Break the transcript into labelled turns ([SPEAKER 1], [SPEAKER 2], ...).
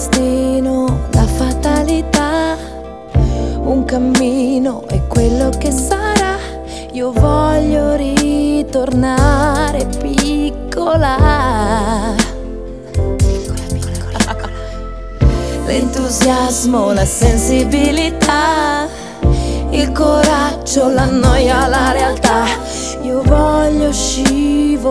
[SPEAKER 1] destino, la fatalità, un cammino è quello che sarà. Io voglio ritornare piccola. L'entusiasmo, la sensibilità, il coraggio, la noia, la realtà. Io voglio scivolare